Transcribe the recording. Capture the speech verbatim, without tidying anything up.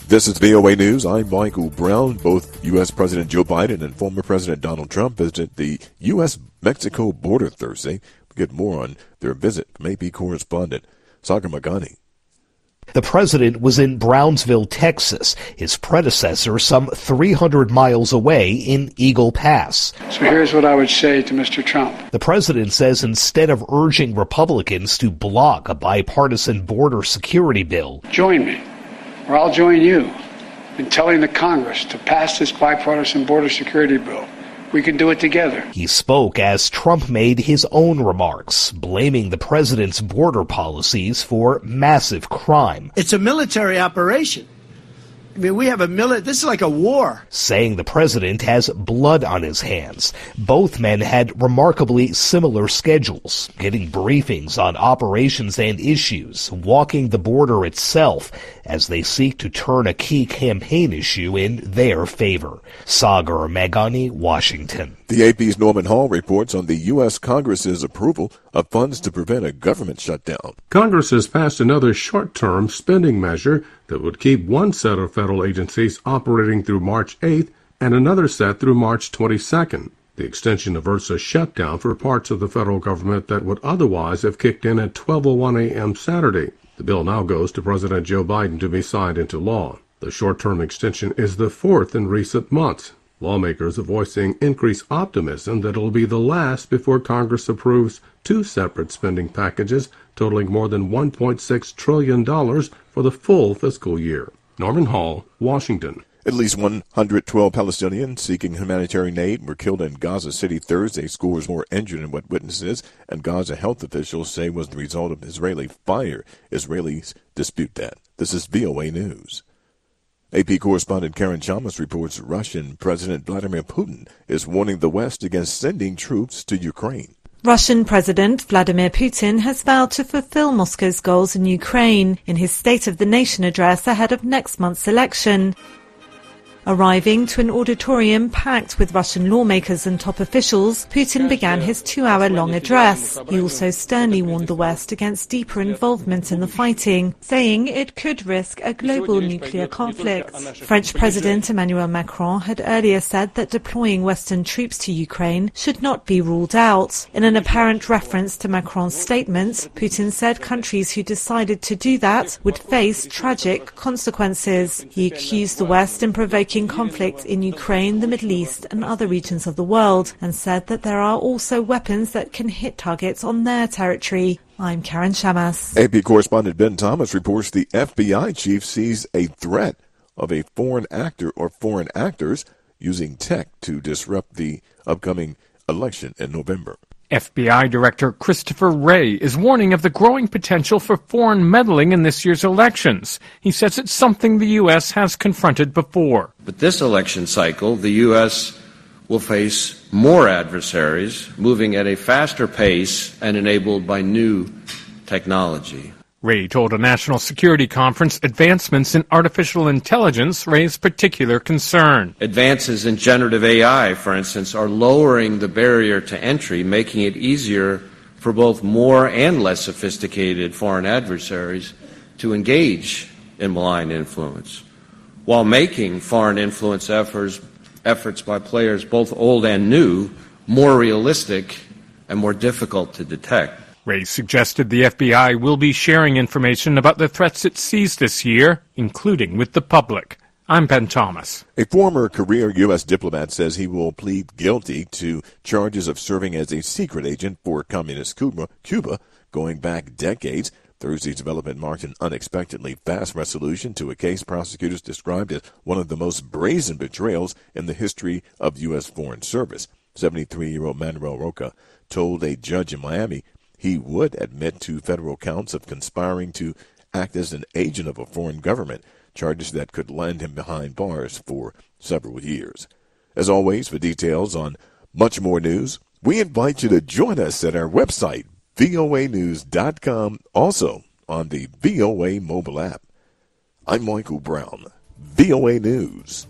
This is V O A News. I'm Michael Brown. Both U S. President Joe Biden and former President Donald Trump visited the U S Mexico border Thursday. We get more on their visit from A P correspondent Sagar Meghani. The president was in Brownsville, Texas, his predecessor some three hundred miles away in Eagle Pass. So here's what I would say to Mister Trump. The president says instead of urging Republicans to block a bipartisan border security bill, join me, or I'll join you in telling the Congress to pass this bipartisan border security bill. We can do it together. He spoke as Trump made his own remarks, blaming the president's border policies for massive crime. It's a military operation. I mean, we have a mili- this is like a war. Saying the president has blood on his hands. Both men had remarkably similar schedules, getting briefings on operations and issues, walking the border itself as they seek to turn a key campaign issue in their favor. Sagar Meghani, Washington. The A P's Norman Hall reports on the U S. Congress's approval of funds to prevent a government shutdown. Congress has passed another short-term spending measure that would keep one set of federal agencies operating through March eighth and another set through March twenty-second. The extension averts a shutdown for parts of the federal government that would otherwise have kicked in at twelve oh one a.m. Saturday. The bill now goes to President Joe Biden to be signed into law. The short-term extension is the fourth in recent months. Lawmakers are voicing increased optimism that it will be the last before Congress approves two separate spending packages totaling more than one point six trillion dollars for the full fiscal year. Norman Hall, Washington. At least one hundred twelve Palestinians seeking humanitarian aid were killed in Gaza City Thursday. Scores more injured in what witnesses and Gaza health officials say was the result of Israeli fire. Israelis dispute that. This is V O A News. A P correspondent Karen Chamas reports Russian President Vladimir Putin is warning the West against sending troops to Ukraine. Russian President Vladimir Putin has vowed to fulfill Moscow's goals in Ukraine in his State of the Nation address ahead of next month's election. Arriving to an auditorium packed with Russian lawmakers and top officials, Putin began his two-hour-long address. He also sternly warned the West against deeper involvement in the fighting, saying it could risk a global nuclear conflict. French President Emmanuel Macron had earlier said that deploying Western troops to Ukraine should not be ruled out. In an apparent reference to Macron's statement, Putin said countries who decided to do that would face tragic consequences. He accused the West in provoking conflict in Ukraine, the Middle East and other regions of the world, and said that there are also weapons that can hit targets on their territory. I'm Karen Chamas. A P correspondent Ben Thomas reports the F B I chief sees a threat of a foreign actor or foreign actors using tech to disrupt the upcoming election in November. F B I Director Christopher Wray is warning of the growing potential for foreign meddling in this year's elections. He says it's something the U S has confronted before. But this election cycle, the U S will face more adversaries, moving at a faster pace and enabled by new technology. Wray told a national security conference advancements in artificial intelligence raise particular concern. Advances in generative A I, for instance, are lowering the barrier to entry, making it easier for both more and less sophisticated foreign adversaries to engage in malign influence, while making foreign influence efforts, efforts by players both old and new more realistic and more difficult to detect. Wray suggested the F B I will be sharing information about the threats it sees this year, including with the public. I'm Ben Thomas. A former career U S diplomat says he will plead guilty to charges of serving as a secret agent for Communist Cuba, Cuba going back decades. Thursday's development marked an unexpectedly fast resolution to a case prosecutors described as one of the most brazen betrayals in the history of U S Foreign Service. seventy-three-year-old Manuel Roca told a judge in Miami he would admit to federal counts of conspiring to act as an agent of a foreign government, charges that could land him behind bars for several years. As always, for details on much more news, we invite you to join us at our website, V O A news dot com, also on the V O A mobile app. I'm Michael Brown, V O A News.